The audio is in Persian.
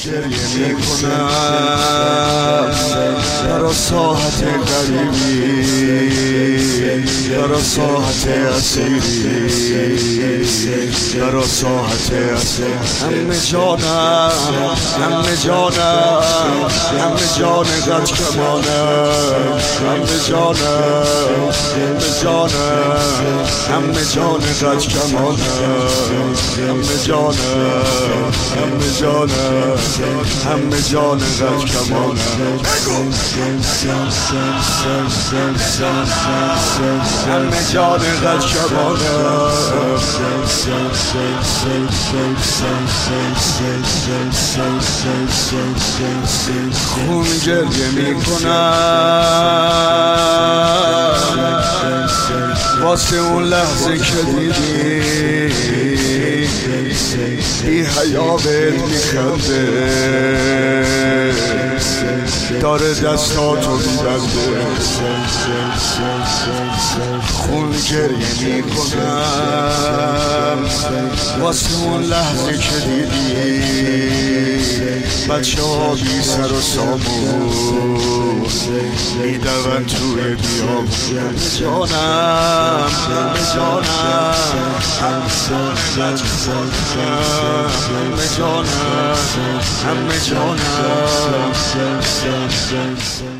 گریه میکنم برا ساحت غریبی، برا ساحت اسیری، برا ساحت اسیری. همه جانم، همه جانم، همه جان قد کمانم، همه جانم، همه جانم، همه جان قد کمانم، همه جانم، همه جانم، همه جان قد کمانم. همه جان قد کمانم. خون گریه میکنم واسه اون لحظه که دیدی بی حیا بهت میخنده، داره دستاتو میبنده. خون گریه میکنم واسه اون لحظه که دیدی بچه ها بی سر و سامون میدون توی بیابون. جانم، جانم، همه جانم، همه جانم.